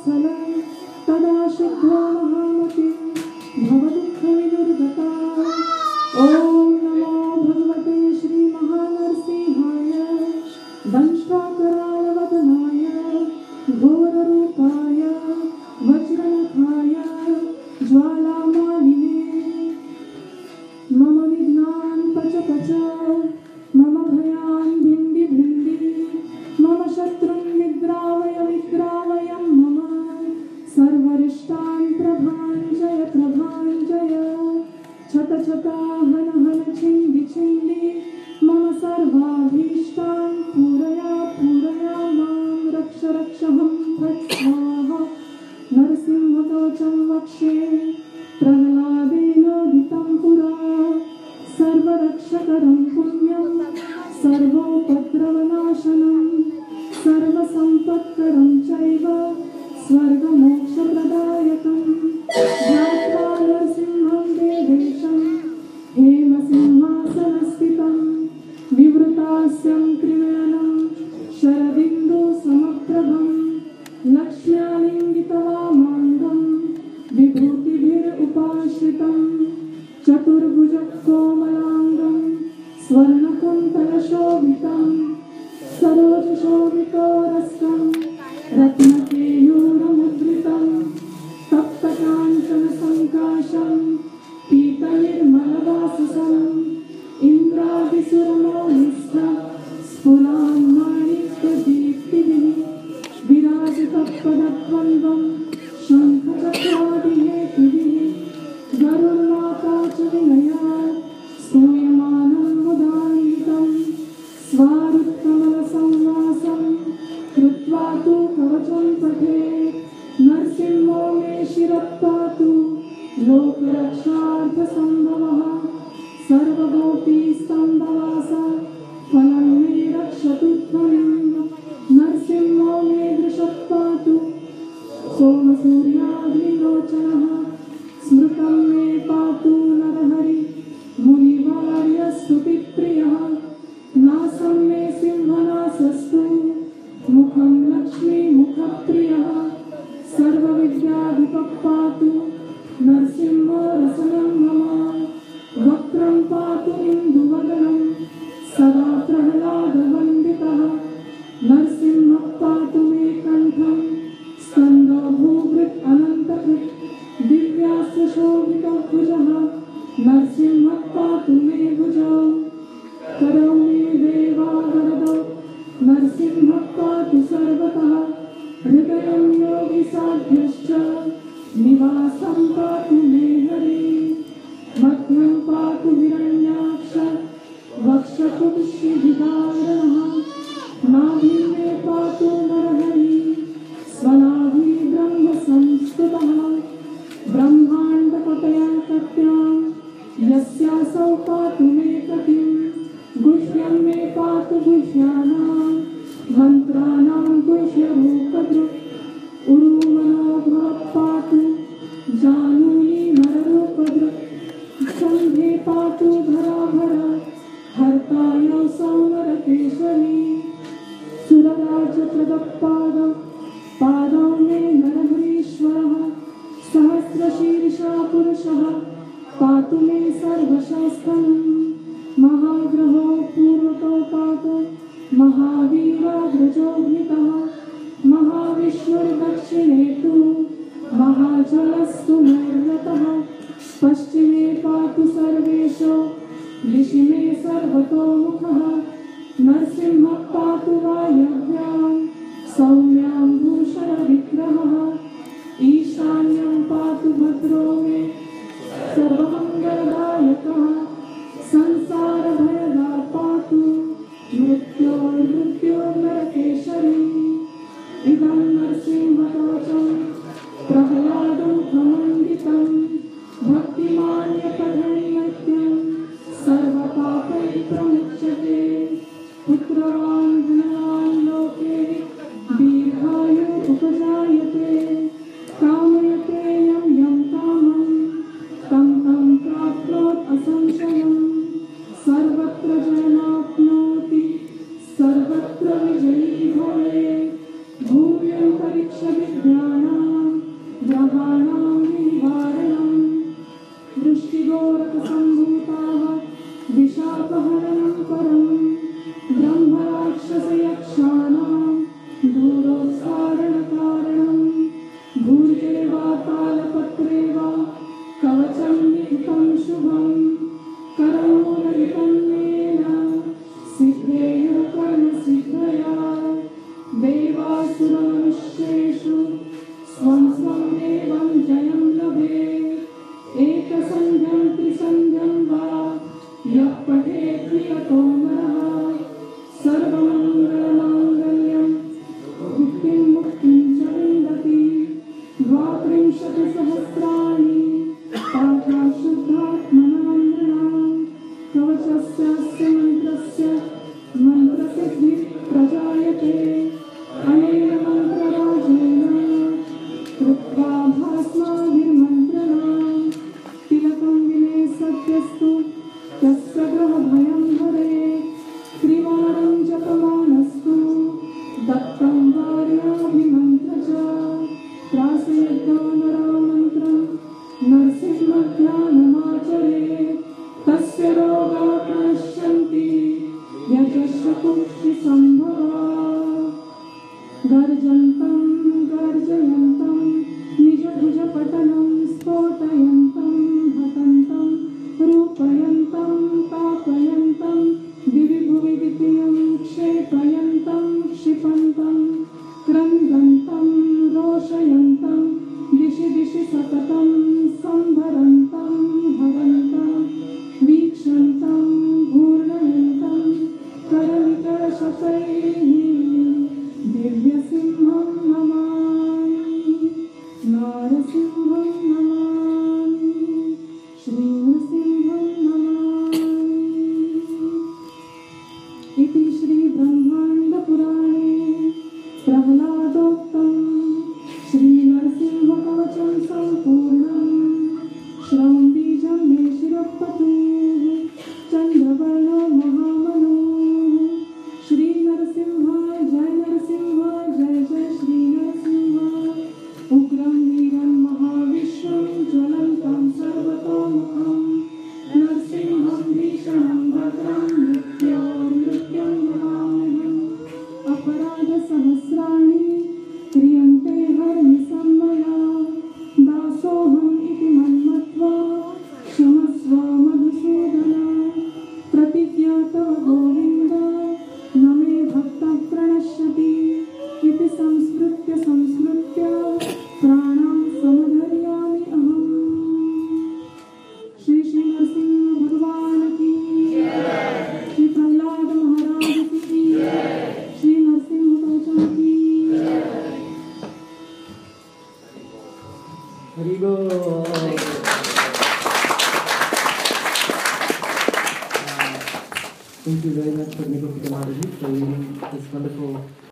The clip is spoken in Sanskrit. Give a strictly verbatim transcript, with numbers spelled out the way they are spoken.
वत्सलं तदा शुद्धो महामतिं भवदुःखविनिर्गता। ॐ नमो भगवते श्रीमहानरसिंहाय दंष्ट्राकरालवदनाय घोररूपाय वज्रनखाय ज्वालामालिने। मम विघ्नान् पच पच मम भयान् भिण्डि भिण्डि मम शत्रुं विद्रावय विद्रावय मम सर्वरिष्टान् प्रभाञ्जय प्रभाञ्जय। छत छता हन हन छिन्दि छिन्दि मम सर्वाभीष्टान् पूरया पूरया मां रक्ष रक्षहं फट् स्वाहा। नरसिंहकवचं वक्षे प्रह्लादेनोदितं पुरा सर्वरक्षकरं पुण्यं सर्वोपद्रवनाशनं सर्वसम्पत्करं चैव स्वर्गमोक्षप्रदायकं। ध्यात्वा नरसिंहं देवेशं हेमसिंहासनस्थितं विवृतास्यं त्रिनयनं शरदिन्दुसमप्रभं लक्ष्म्यालिङ्गितवामाङ्गं विभूतिभिरुपाश्रितं चतुर्भुजकोमलाङ्गं स्वर्णकुन्तलशोभितं सरोजशोभितोरस्कं रत्नकेयूरमुद्रितं तप्तकाञ्चनसङ्काशं पीतनिर्मलवाससं इन्द्रादिसुरमौलिस्थं स्फुरान्माणिक्यदीप्तिभिः विराजितपदद्वन्द्वं शङ्खचक्रादिहेतुभिः गरुडमाता च विनयात् स्तूयमानं मुदान्वितं स्वारुत्कमलसंवासं कृत्वा तु कवचं पठेत्। नरसिंहो मे शिरत्पातु लोकरक्षार्थसम्भवः सर्वगोपीस्तम्भवास फलं मे रक्षतु त्वं। नरसिंहो मे दृशत्पातु सोमसूर्याग्निलोचनः स्मृतं मे पातु नरहरि मुनिवार्यस्तुतिप्रियः। नासं मे सिंहनासस्तु मुखं लक्ष्मीमुखप्रियः सर्वविद्याधिपः पातु नरसिंहो रसनं मम। वक्त्रं पातु इन्दुवदनं सदा प्रह्लादवन्दितः नरसिंहः पातु मे कण्ठं स्कन्दो भूभृत् अनन्तकृत् दिव्यास्त्रशोभितभुजः नरसिंहः पातु मे भुजौ। करौ मे देवा वरदौ नरसिंहः पातु सर्वतः हृदयं योगिसाध्यश्च निवासं पातु मे हरिः। मध्यं पातु हिरण्याक्ष वक्षकुक्षिविदारणः नाभिं मे पातु नरहरिः स्वनाभि ब्रह्मसंस्तुतः। ब्रह्माण्डपटयाकट्यां यस्यासौ पातु मे कटिं गुह्यं मे पातु गुह्यानां मन्त्राणां गुह्यरूपदृक्। उरुमनोभवः पातु जाह्नवी नररूपदृक्। सन्धे पातु धराभर हर्तायौ सौनरकेश्वरी। सुरराजप्रदपादौ पादौ मे नरहरीश्वरः सहस्रशीर्षा पुरुषः पातु मे सर्वशास्त्रम्। महाग्रहो पूर्वतो पातु महावीराग्रजोऽग्नितः महाविष्णुर्दक्षिणे तु महाजलस्तु नैर्यतः। पश्चिमे पातु सर्वेशो दिशि मे सर्वतोमुखः। नरसिंहः पातु वायव्यां सौम्यां भूषणविग्रहः। ईशान्यं पातु भद्रो मे सर्वमङ्गलदायकः। संसारभयदाः पातु मृत्योर्मृत्योर्नरकेशरी। इदं नरसिंहकवचं प्रह्लादमुखमण्डितं भक्तिमान्यपठन्नित्यं सर्वपापैः प्रमुच्यते। पुत्रवान् धनवान् लोके दीर्घायुः उपजायते। कामयते यं यं कामं तं तं प्राप्नोत् असंशयम्। सर्वत्र जयमाप्नोति सर्वत्र विजयी भवेत्। भूम्यन्तरिक्षविद्यानां Thank you very much for Nico Pitamadaji for reading this wonderful